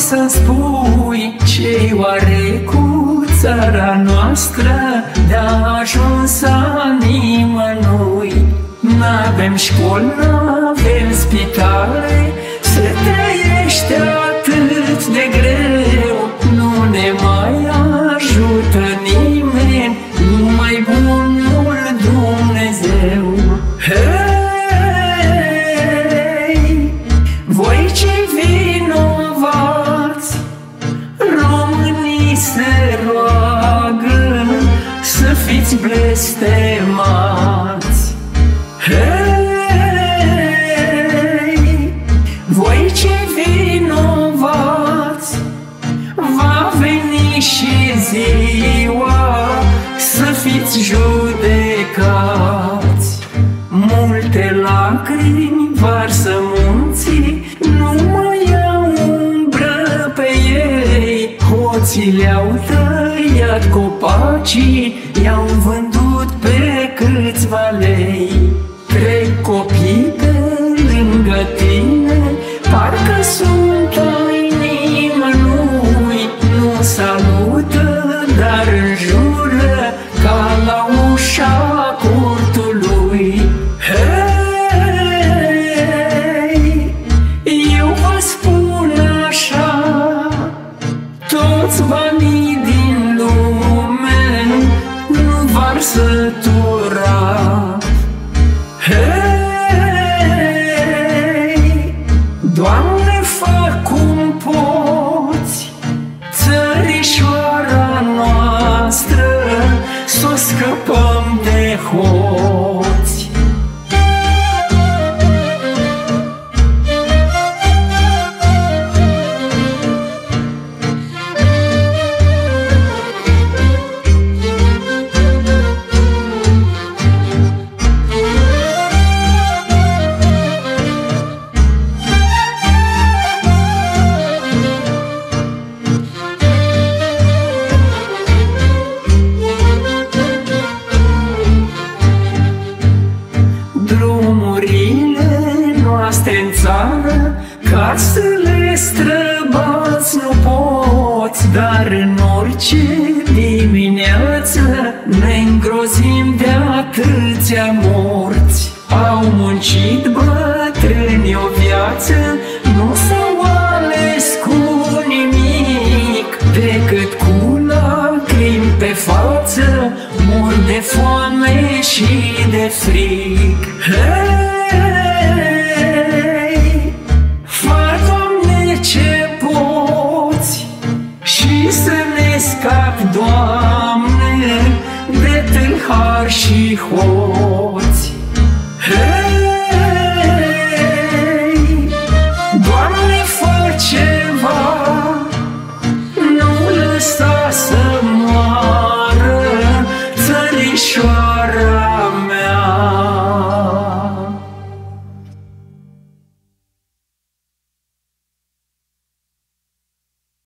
să-mi spui ce-i oare cu țara noastră, de-a ajuns a nimănui. N-avem școli, n-avem spitale, se trăiește atât de greu. Nu ne mai ajută nimeni, numai bunul Dumnezeu. Hei, voi cei vinovați, românii se roagă să fiți blestemați. Hei, voi cei vinovați, va veni și ziua să fiți judecați. Multe lacrimi varsă munții, nu mai au umbră pe ei. Hoții le-au tăiat copacii, i-au vândut pe câțiva lei. Trec copii pe lângă tine, parcă sunt ai nimănui. Nu salută, dar înjură ca la ușa curtului. Hei, eu vă spun așa, toți banii din lume nu varsă tura. Hei, Doamne, fă cum poți, țărișoara noastră s-o scăpăm de hoți. Drumurile noastre în țară, ca să le străbați nu poți. Dar în orice dimineață ne îngrozim de atâția morți. Au muncit bătrâni o viață, nu s-au ales cu nimic, decât cu lacrimi pe față, mor de foame și de frig. Hei, fă, Doamne, ce poți și să ne scapi, Doamne, de tâlhari și hoți.